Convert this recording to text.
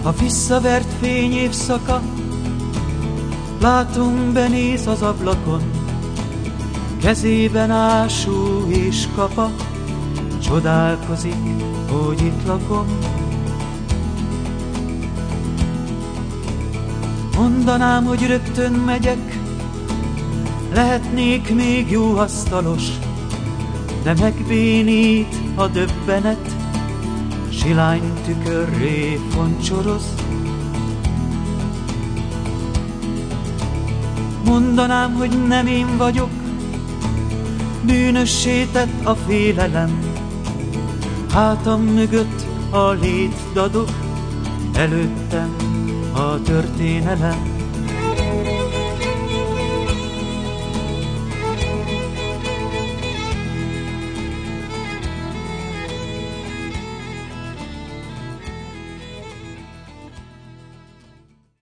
A visszavert fény évszaka, látom, benéz az ablakon, kezében ásó és kapa, csodálkozik, hogy itt lakom. Mondanám, hogy rögtön megyek, lehetnék még jó asztalos, de megbénít a döbbenet, silány tükörré foncsoroz. Mondanám, hogy nem én vagyok, bűnössé tett a félelem, hátam mögött a lét dadog, előttem a történelem.